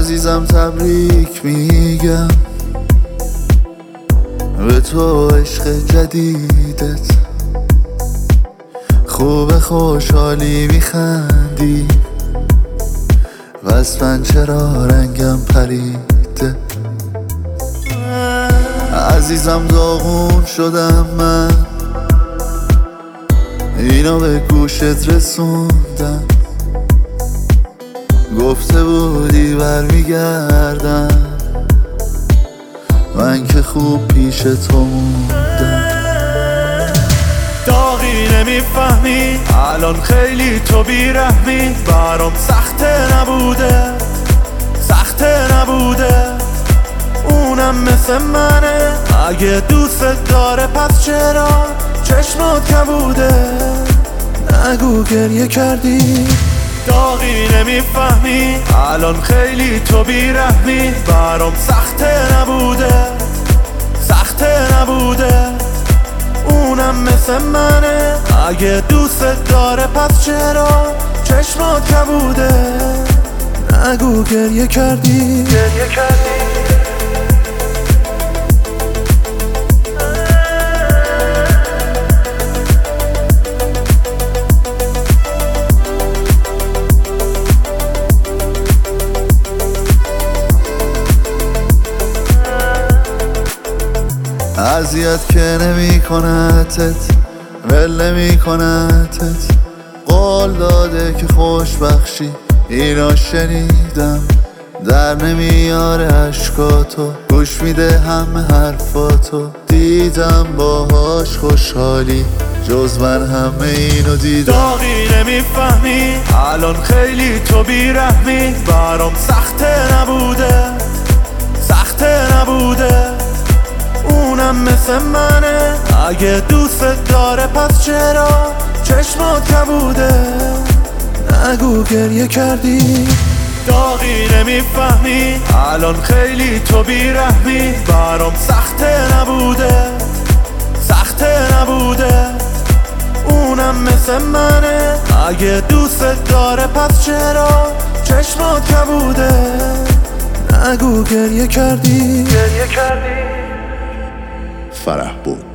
عزیزم تبریک میگم به تو عشق جدیدت. خوب خوشحالی میخندی واسه چرا رنگم پریده. عزیزم داغون شدم من، اینو به گوشت رسوندم. گفته بودی برمیگردم، من که خوب پیش تو موندم. داغی نمیفهمی الان خیلی تو بیرحمی. برام سخته نبوده، سخته نبوده. اونم مثل منه، اگه دوست داره پس چرا چشمات کبوده. نگو گریه کردی. داغی نمیفهمی الان خیلی تو بیرحمی. برام سخته نبوده، سخته نبوده. اونم مثل منه، اگه دوست داره پس چرا چشمات کبوده. نگو گریه کردی، گریه کردی. اذیت که نمی کنتت، ول نمی کنتت. قول داده که خوش بخشی، اینا شنیدم. در نمیاره عشقاتو، گوش میده همه حرفاتو. دیدم باهاش خوشحالی، جز من همه اینو دیدم. داغی نمیفهمی الان خیلی تو بیرحمی. برام سخته نبوده، سخته نبوده. اونم مثل منه، اگه دوست داره پس چرا چشمات کبوده. نگو گریه کردی. داغی نمیفهمی الان خیلی تو بیرحمی. برام سخته نبوده، سخته نبوده. اونم مثل منه، اگه دوست داره پس چرا چشمات کبوده. نگو گریه کردی، گریه کردی. فرح بود.